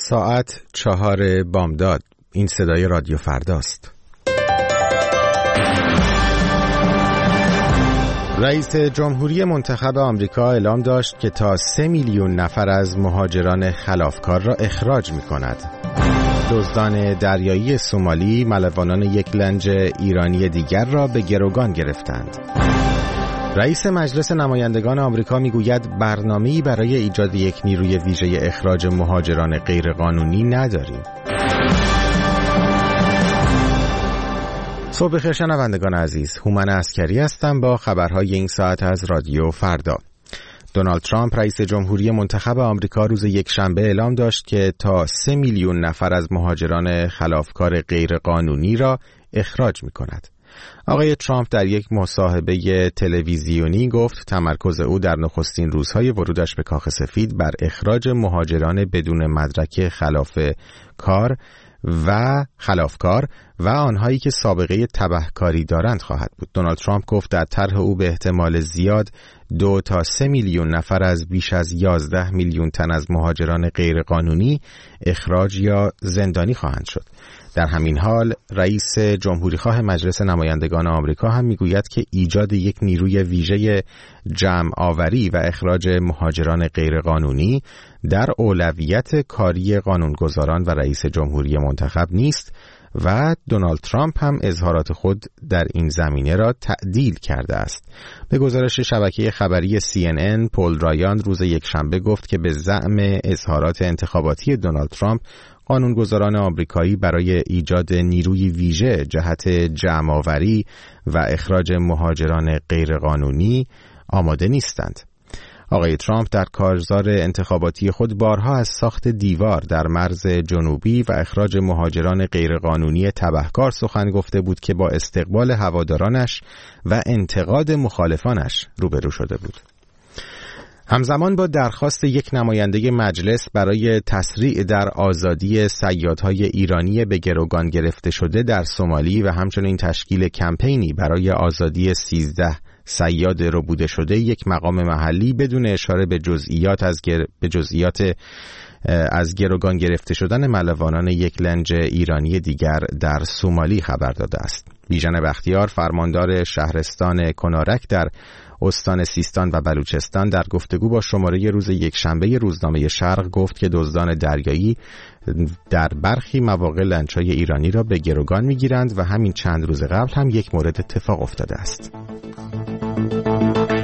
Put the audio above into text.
ساعت 4 بامداد. این صدای رادیو فرداست. رئیس جمهوری منتخب آمریکا اعلام داشت که تا 3 میلیون نفر از مهاجران خلافکار را اخراج می‌کند. دزدان دریایی سومالی ملوانان یک لنج ایرانی دیگر را به گروگان گرفتند. رئیس مجلس نمایندگان آمریکا میگوید برنامه‌ای برای ایجاد یک نیروی ویژه اخراج مهاجران غیرقانونی نداریم. صبح بخیر شنوندگان عزیز، هومن عسکری هستم با خبرهای این ساعت از رادیو فردا. دونالد ترامپ رئیس جمهوری منتخب آمریکا روز یکشنبه اعلام داشت که تا 3 میلیون نفر از مهاجران خلافکار غیرقانونی را اخراج می‌کند. آقای ترامپ در یک مصاحبه تلویزیونی گفت تمرکز او در نخستین روزهای ورودش به کاخ سفید بر اخراج مهاجران بدون مدرک خلافکار و آنهایی که سابقه تبهکاری دارند خواهد بود. دونالد ترامپ گفت در طرح او به احتمال زیاد 2 تا 3 میلیون نفر از بیش از 11 میلیون تن از مهاجران غیرقانونی اخراج یا زندانی خواهند شد. در همین حال رئیس جمهوری خواه مجلس نمایندگان آمریکا هم میگوید که ایجاد یک نیروی ویژه جمع آوری و اخراج مهاجران غیرقانونی در اولویت کاری قانونگذاران و رئیس جمهوری منتخب نیست و دونالد ترامپ هم اظهارات خود در این زمینه را تعدیل کرده است. به گزارش شبکه خبری CNN، پول رایان روز یکشنبه گفت که به زعم اظهارات انتخاباتی دونالد ترامپ قانونگذاران آمریکایی برای ایجاد نیروی ویژه جهت جمع‌آوری و اخراج مهاجران غیرقانونی آماده نیستند. آقای ترامپ در کارزار انتخاباتی خود بارها از ساخت دیوار در مرز جنوبی و اخراج مهاجران غیرقانونی تبهکار سخن گفته بود که با استقبال هوادارانش و انتقاد مخالفانش روبرو شده بود. همزمان با درخواست یک نماینده مجلس برای تسریع در آزادی صیادهای ایرانی به گروگان گرفته شده در سومالی و همچنین تشکیل کمپینی برای آزادی 13 صیاد ربوده شده، یک مقام محلی بدون اشاره به جزئیات از گروگان گرفته شدن ملوانان یک لنج ایرانی دیگر در سومالی خبر داده است. بیژن بختیار، فرماندار شهرستان کنارک در استان سیستان و بلوچستان، در گفتگو با شماره روز یکشنبه روزنامه شرق گفت که دزدان دریایی در برخی مواقع لنج‌های ایرانی را به گروگان می‌گیرند و همین چند روز قبل هم یک مورد اتفاق افتاده است.